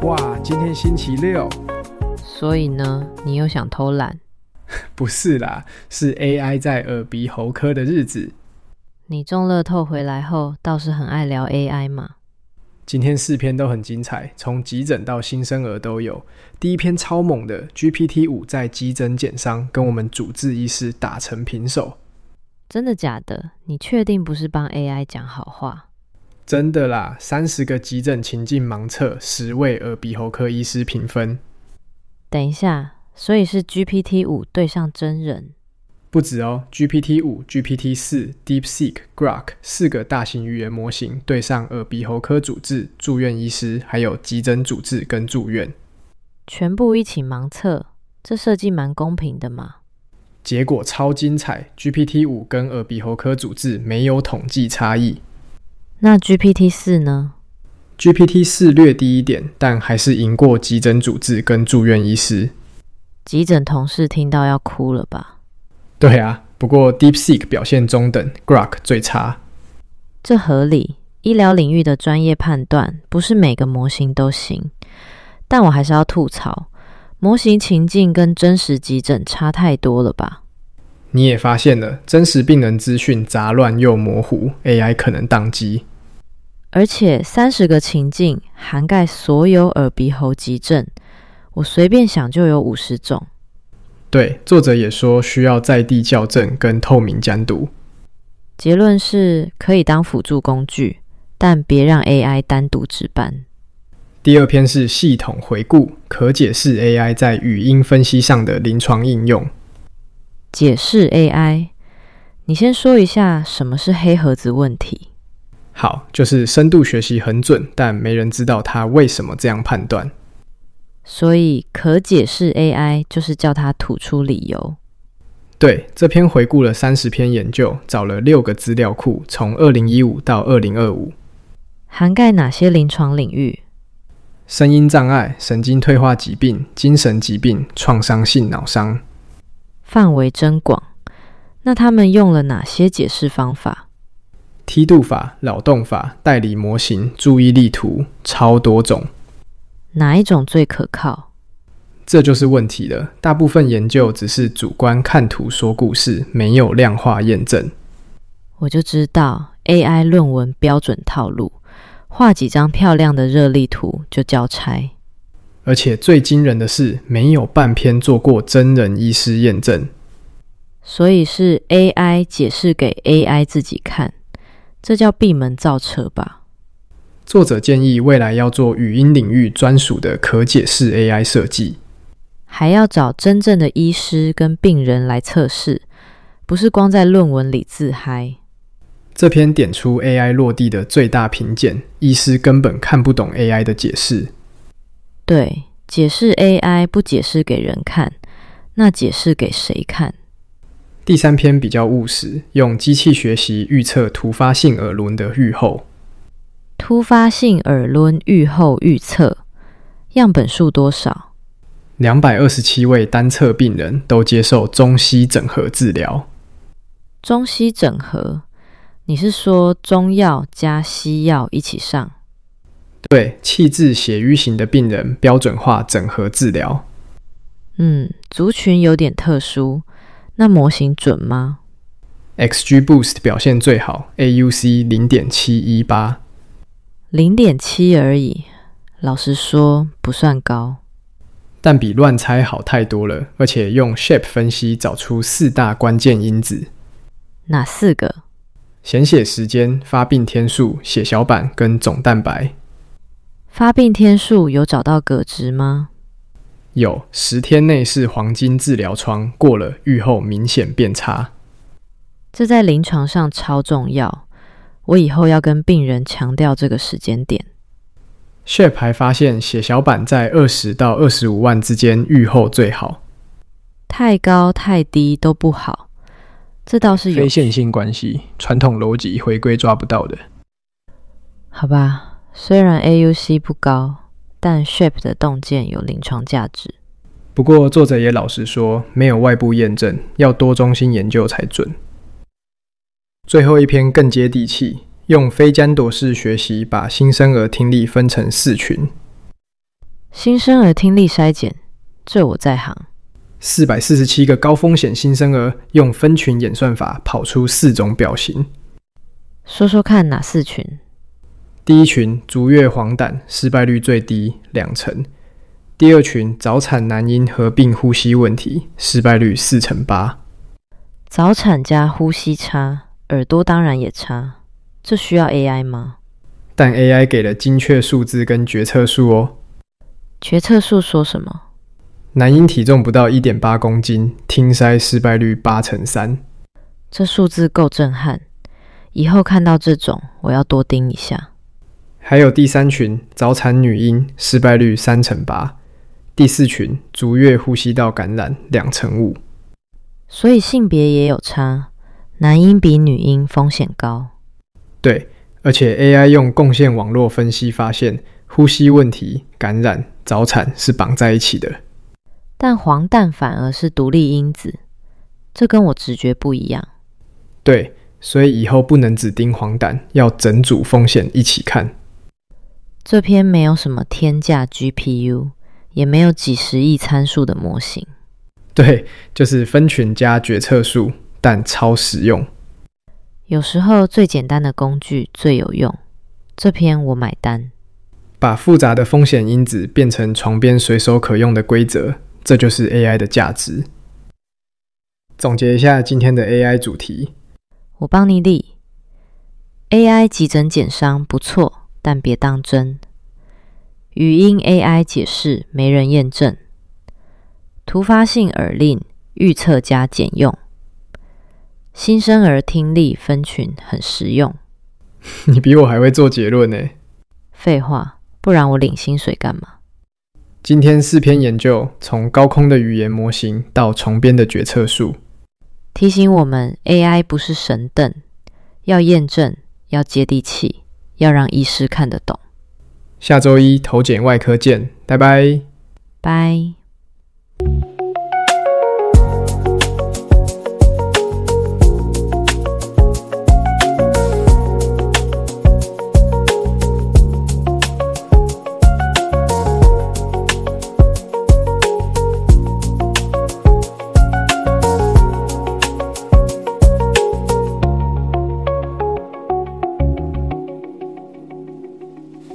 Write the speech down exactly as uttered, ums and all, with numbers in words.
哇，今天星期六。 所以呢，你又想偷懒？ 不是啦，是 A I 在耳鼻喉科的日子。 你中乐透回来后倒是很爱聊 A I 嘛。 今天四篇都很精彩，从急诊到新生儿都有。第一篇超猛的 G P T 五 在急诊减伤，跟我们主治医师打成平手。 真的假的？你确定不是帮 A I 讲好话？ 真的啦，三十个急诊情境盲测，十位耳鼻喉科医师评分。 等一下，所以是 G P T 五 对上真人？ 不止哦， G P T 五、G P T 四、DeepSeek、Grok 四个大型语言模型对上耳鼻喉科主治、住院医师，还有急诊主治跟住院， 全部一起盲测，这设计蛮公平的嘛。 结果超精彩， G P T 五 跟耳鼻喉科主治没有统计差异。 那 G P T 四 呢？ G P T 四 略低一点，但还是赢过急诊主治跟住院医师。 急诊同事听到要哭了吧？ 对啊，不过 DeepSeek 表现中等， Grok 最差。 这合理，医疗领域的专业判断不是每个模型都行。但我还是要吐槽，模型情境跟真实急诊差太多了吧？ 你也发现了，真实病人资讯杂乱又模糊， A I 可能宕机。 而且三十个情境涵盖所有耳鼻喉急症，我随便想就有五十种。 对，作者也说需要在地校正跟透明监督。 结论是可以当辅助工具，但别让 A I 单独值班。 第二篇是系统回顾，可解释 A I 在语音分析上的临床应用。 解释 A I， 你先说一下什么是黑盒子问题。 好，就是深度学习很准，但没人知道它为什么这样判断。 所以可解释 A I 就是叫它吐出理由。 对，这篇回顾了三十篇研究，找了六个资料库，从二零一五到二零二五。 涵盖哪些临床领域？ 声音障碍、神经退化疾病、精神疾病、创伤性脑伤。 范围真广。那他们用了哪些解释方法？ 梯度法、扰动法、代理模型、注意力图，超多种。 哪一种最可靠？ 这就是问题了，大部分研究只是主观看图说故事，没有量化验证。 我就知道 A I 论文标准套路，画几张漂亮的热力图就交差。 而且最惊人的是，没有半篇做过真人医师验证。 所以是 A I 解释给 A I 自己看，这叫闭门造车吧？ 作者建议未来要做语音领域专属的可解释 A I 设计， 还要找真正的医师跟病人来测试，不是光在论文里自嗨。 这篇点出 A I 落地的最大贫贱，医师根本看不懂 A I 的解释。 对，解释 A I 不解释给人看，那解释给谁看？ 第三篇比较务实，用机器学习预测突发性耳轮的预后。 突发性耳轮预后预测，样本数多少？ 两百二十七位单侧病人都接受中西整合治疗。 中西整合，你是说中药加西药一起上？ 对，气滞血瘀型的病人标准化整合治疗。 嗯，族群有点特殊，那模型准吗？ X G Boost 表现最好， A U C 零点七一八。 零点七 而已，老实说不算高， 但比乱猜好太多了，而且用 Shape 分析找出四大关键因子。 哪四个？ 显血时间、发病天数、血小板跟总蛋白。 发病天数有找到革值吗？ 有，十天内是黄金治疗窗，过了预后明显变差。 这在临床上超重要，我以后要跟病人强调这个时间点。 Shape 还发现血小板在二十到二十五万之间预后最好， 太高太低都不好，这倒是有非线性关系，传统逻辑回归抓不到的。 好吧，虽然 A U C 不高，但 Shape 的洞见有临床价值。 不过作者也老实说，没有外部验证，要多中心研究才准。最后一篇更接地气，用非监铎式学习把新生儿听力分成四群。 新生儿听力筛检，这我在行。 四百四十七个高风险新生儿用分群演算法跑出四种表型。 说说看哪四群？ 第一群足月黄疸，失败率最低，两成。第二群早产男婴合并呼吸问题，失败率四成八。 早产加呼吸差，耳朵当然也差，这需要 A I 吗？ 但 A I 给了精确数字跟决策数哦。 决策数说什么？ 男婴体重不到 一点八公斤，听筛失败率八成三。 这数字够震撼，以后看到这种我要多盯一下。 还有第三群早产女婴，失败率三成八。第四群足月呼吸道感染，两成五。 所以性别也有差，男婴比女婴风险高。 对，而且 A I 用共线网络分析发现，呼吸问题、感染、早产是绑在一起的。 但黄疸反而是独立因子，这跟我直觉不一样。 对，所以以后不能只盯黄疸，要整组风险一起看。 这篇没有什么天价 G P U， 也没有几十亿参数的模型。 对，就是分群加决策数，但超实用。 有时候最简单的工具最有用，这篇我买单。 把复杂的风险因子变成床边随手可用的规则，这就是 A I 的价值。总结一下今天的 A I 主题， 我帮你理。A I 急诊检伤不错，但别当真。语音 A I 解释没人验证。突发性耳令预测加减用。新生儿听力分群很实用。 你比我还会做结论呢。 废话，不然我领薪水干嘛？ 今天四篇研究，从高空的语言模型到床边的决策树， 提醒我们 A I 不是神盾，要验证，要接地气，要让医师看得懂。 下周一头检外科见，拜拜。 拜。